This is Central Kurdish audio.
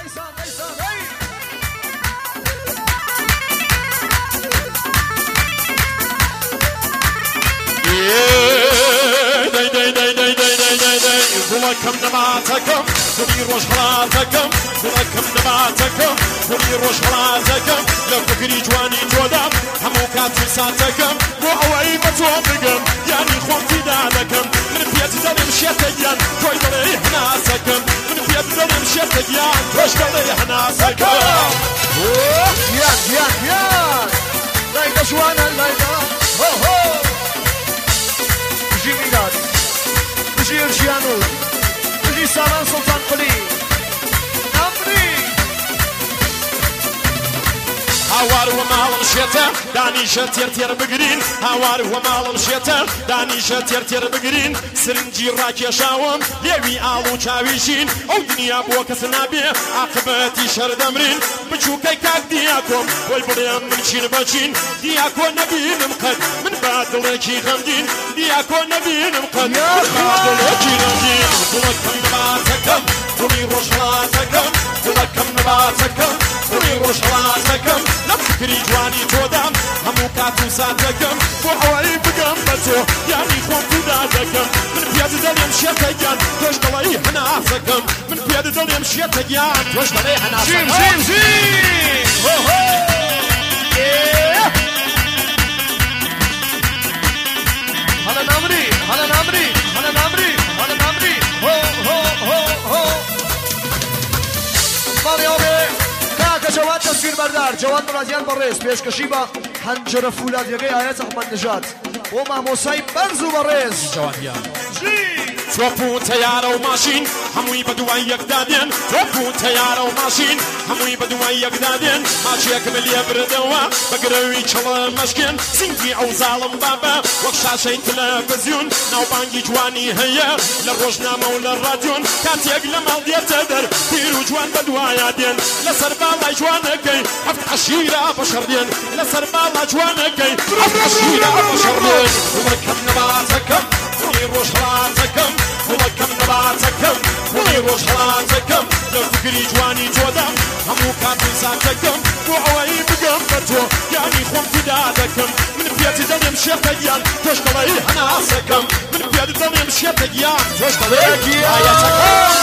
ولكم نباتكم كوني روش حراتكم ولكم نباتكم كوني روش حراتكم لو فكري جواني جودام همو كاتو ساتكم وعوي بتوبكم يعني خوان في دالكم من بيت دلم شتيان توي دلي حناسكم من بيت دلم شتيان توش دلي حناسكم يان لايدا جوانا لايدا هو هو بجي ميلاد بجي الجيانود بجي ساران سلطان قلي نمري هاوار ومال الشتاء داني شتير تير بقرين هاوار ومال الشتاء داني شتير تير بقرين سرنجي راكي شاوم ليوي آلو چاويشين او دنيا بوك سنابي عقبتي شر دمرين بچوكي كاك دياكم والبريم من شين بچين دياكو نبين مقد من بعد لكي غمدين دياكو نبين مقد من بعد لكي غمدين ولكم نباتكم كوني روشلاتكم ولكم نباتكم كوني روشلاتكم نفكري جواني جودام همو كاتو ساتكم وعوي بقنبتو يعني خوان تدادكم من بياد دليم شتيان توش دلي حناسكم من بياد دليم شتيان توش دلي حناسكم زين هو هو هلا نمري هلا نمري هلا نمري هلا نمري هو مالي كاكا جواد تصوير بردار جواد مراديان بريس بيشكشي با حنجر فولاد يقي آيات أحمد نجات وماموساي برزو بريس جواديان توپو تیاره و ماشین هموی بدوای یک دادن توپو تیاره و ماشین هموی بدوای یک دادن ماشی کملی بردوا بگروی چلا مشکن سینگی او ظالم بابا وقشاشین تلفزیون نو بانگی جوانی هیا لروجنامه و للرادیون کاتی اقلم الدیت در پیرو جوان بدوای دین لسر بالا جوانکی حفت عشیره بشر دین لسر بالا جوانکی حفت عشیره بشر دین ولکم نباتکم ولي روش حراتكم ولكم نباتكم ولي روش حراتكم لو فكري جواني جودام همو كاتو ساتكم وعوي بقنبتو يعني خوان فدادكم من بيت دليم شتيان توش دلي حناسكم من بيت دليم شتيان توش دلي حياتكم